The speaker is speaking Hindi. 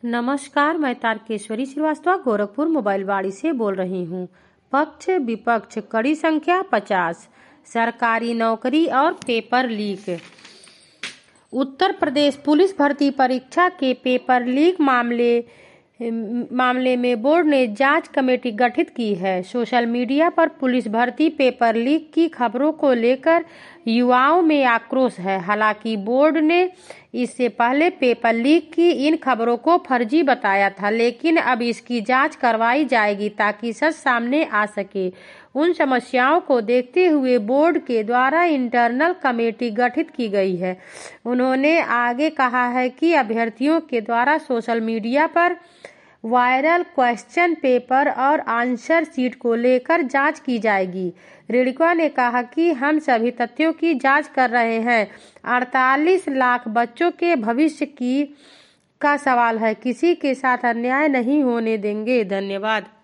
नमस्कार, मैं तारकेश्वरी श्रीवास्तव गोरखपुर मोबाइलवाड़ी से बोल रही हूँ। पक्ष विपक्ष कड़ी संख्या 50, सरकारी नौकरी और paper leak. Uttar Pradesh police भर्ती परीक्षा के पेपर लीक मामले में बोर्ड ने जांच कमेटी गठित की है। सोशल मीडिया पर पुलिस भर्ती पेपर लीक की खबरों को लेकर युवाओं में आक्रोश है। हालांकि बोर्ड ने इससे पहले पेपर लीक की इन खबरों को फर्जी बताया था, लेकिन अब इसकी जांच करवाई जाएगी ताकि सच सामने आ सके। उन समस्याओं को देखते हुए बोर्ड के द्वारा इंटरनल कमेटी गठित की गई है। उन्होंने आगे कहा है कि अभ्यर्थियों के द्वारा सोशल मीडिया पर वायरल क्वेश्चन पेपर और आंसर शीट को लेकर जांच की जाएगी। रेणुका ने कहा कि हम सभी तथ्यों की जांच कर रहे हैं। 48 लाख बच्चों के भविष्य का सवाल है। किसी के साथ अन्याय नहीं होने देंगे। धन्यवाद।